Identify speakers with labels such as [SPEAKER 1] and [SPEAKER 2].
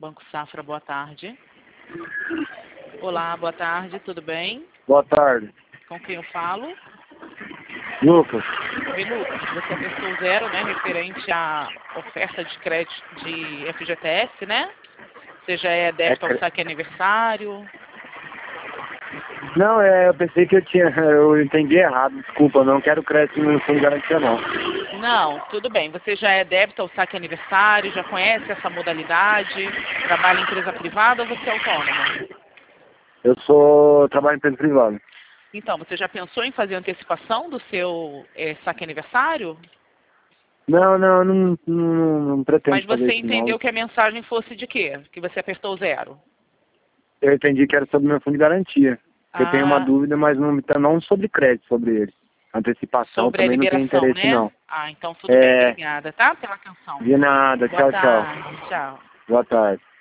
[SPEAKER 1] Banco Safra, boa tarde. Olá, boa tarde, tudo bem?
[SPEAKER 2] Boa tarde.
[SPEAKER 1] Com quem eu falo?
[SPEAKER 2] Lucas.
[SPEAKER 1] Oi, Lucas, você apertou 0, né, referente à oferta de crédito de FGTS, né? Você já é débito ao saque aniversário?
[SPEAKER 2] Não, eu pensei que eu entendi errado, desculpa, não quero crédito no fundo de garantia não.
[SPEAKER 1] Não, tudo bem. Você já é débito ao saque aniversário, já conhece essa modalidade, trabalha em empresa privada ou você é autônomo?
[SPEAKER 2] Eu trabalho em empresa privada.
[SPEAKER 1] Então, você já pensou em fazer antecipação do seu saque aniversário?
[SPEAKER 2] Não pretendo
[SPEAKER 1] Mas
[SPEAKER 2] fazer
[SPEAKER 1] você
[SPEAKER 2] isso não.
[SPEAKER 1] entendeu que a mensagem fosse de quê? Que você apertou 0?
[SPEAKER 2] Eu entendi que era sobre meu fundo de garantia. Eu tenho uma
[SPEAKER 1] Ah,
[SPEAKER 2] dúvida, mas não sobre crédito, sobre ele. Antecipação
[SPEAKER 1] sobre a
[SPEAKER 2] também não tenho
[SPEAKER 1] liberação,
[SPEAKER 2] interesse
[SPEAKER 1] né?
[SPEAKER 2] não.
[SPEAKER 1] Ah, então tudo bem. Obrigada, tá? Pela atenção.
[SPEAKER 2] De nada,
[SPEAKER 1] Boa
[SPEAKER 2] tchau, tchau.
[SPEAKER 1] tarde. Tchau.
[SPEAKER 2] Boa tarde.